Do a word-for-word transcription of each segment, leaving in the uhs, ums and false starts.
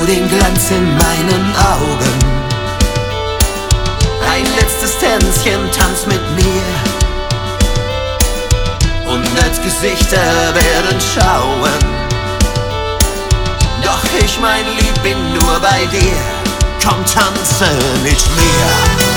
nur den Glanz in meinen Augen. Ein letztes Tänzchen, tanz mit mir. Hundert Gesichter werden schauen, doch ich, mein Lieb, bin nur bei dir. Komm, tanze mit mir.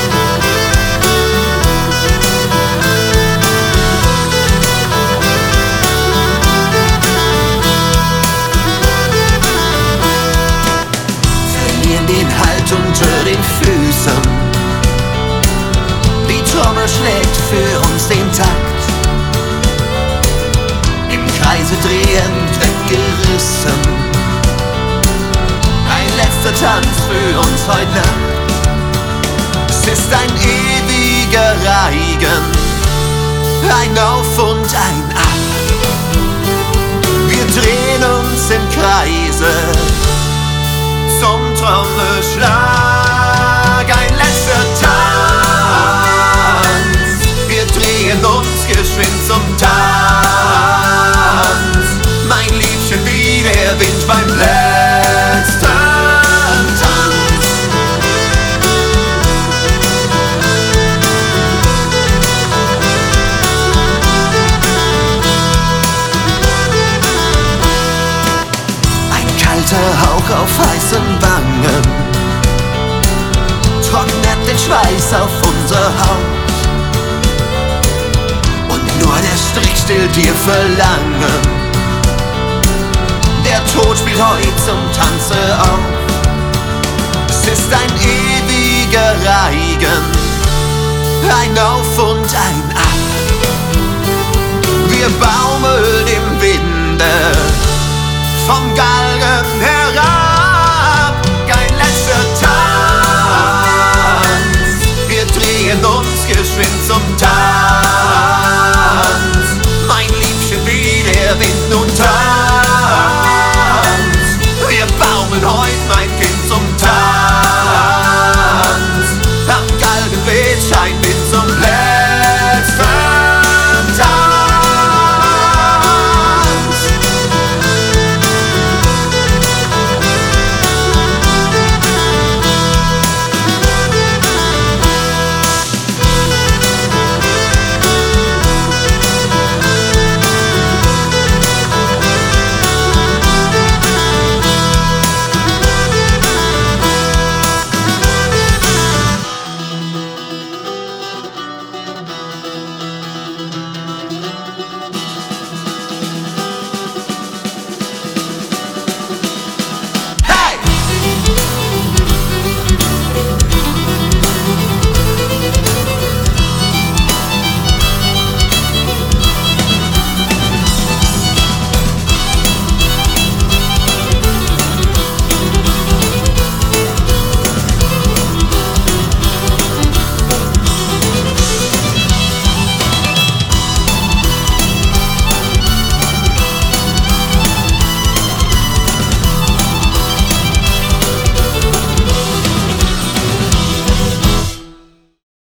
Den Halt unter den Füßen, die Trommel schlägt für uns den Takt. Im Kreise drehend weggerissen, ein letzter Tanz für uns heute Nacht. Es ist ein ewiger Reigen, ein Auf und ein Ab. Wir drehen uns im Kreise zum Trommelschlag, ein letzter Tanz. Wir drehen uns geschwind zum Tanz, mein Liebchen, wie der Wind beim letzten Tanz. Ein kalter Hauch auf heißen Wangen trocknet den Schweiß auf unser Haut, und nur der Strich stillt ihr Verlangen. Der Tod spielt heut zum Tanze auf. Es ist ein ewiger Reigen, ein Auf und ein Ab. Wir baumeln im Winde vom Galgen herab, ein letzter Tanz. Wir drehen uns geschwind zum Tanz, mein Liebchen, wie der Wind nun tanzt. Wir baumeln heut, mein Kind.